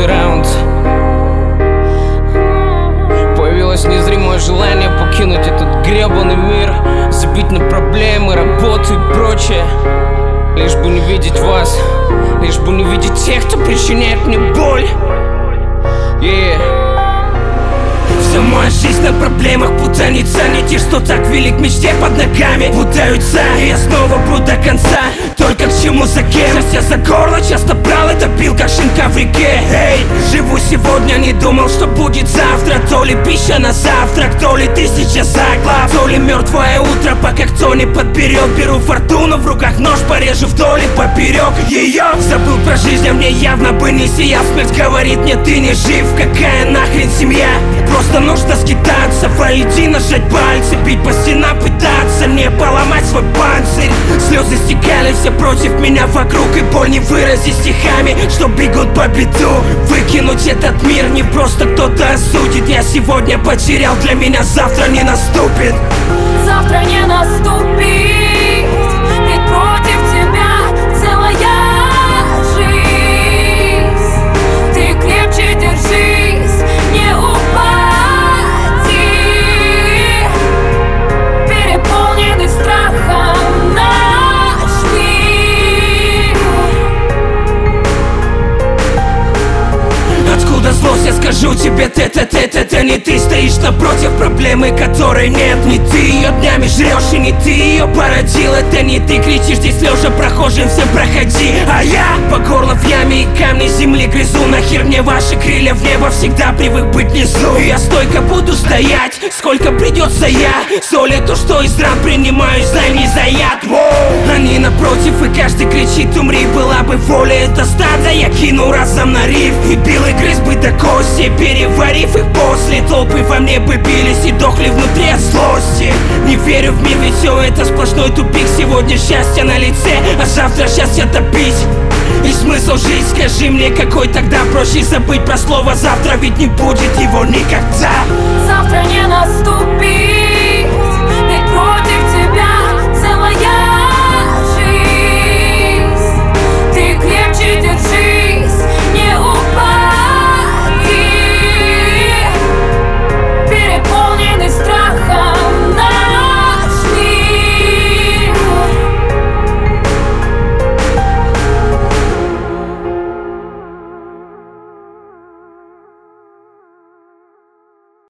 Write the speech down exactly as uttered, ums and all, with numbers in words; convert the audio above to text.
Четвертый раунд. Появилось незримое желание покинуть этот гребаный мир, забить на проблемы, работу и прочее, лишь бы не видеть вас, лишь бы не видеть тех, кто причиняет мне боль. Yeah. Вся моя жизнь на проблемах путаница, не те, что так велик мечте под ногами путаются, и я снова буду до конца. Только к чему, за кем? Сейчас я за горло часто брал и топил, как щенка в реке. Эй, живу сегодня, не думал, что будет завтра. То ли пища на завтрак, то ли тысяча заглав, то ли мертвое утро, пока кто не подберет. Беру фортуну в руках, нож порежу вдоль и поперек ее. Забыл про жизнь, а мне явно бы не сиял. Смерть говорит мне, ты не жив, какая нахрен семья? Просто нужно скитаться, валить и нажать пальцы, бить по стенам, пытаться не поломать свой панцирь. Слезы стекали все против меня вокруг, и боль не выразить стихами, что бегут по беду. Выкинуть этот мир не просто кто-то осудит. Я сегодня потерял, для меня завтра не наступит. Завтра не наступит, ведь против тебя целая жизнь. Ты крепче держись, не упади. Переполненный страхом наш мир. Откуда злость, я скажу тебе, тет-а-тет, это не ты стоишь напротив проблемы, которой нет. Не ты ее днями жрешь, и не ты ее породил. Это не ты кричишь здесь лежа прохожим, всем проходи. А я по горло в яме и камни земли грызу. Нахер мне ваши крылья в небо, всегда привык быть внизу. И я стойко буду стоять, сколько придется я. Соль то, что из ран принимаю, знай, не за яд. Воу. Они напротив, и каждый кричит, умри, была бы воля. Это стадо я кину разом на риф и бил и грыз бы до кости, переварив их после. Толпы во мне бы бились и дохли внутри от злости. Не верю в мир, ведь все это сплошной тупик. Сегодня счастье на лице, а завтра счастье топить. И смысл жить, скажи мне, какой тогда? Проще забыть про слово завтра, ведь не будет его никогда. Завтра не наступит.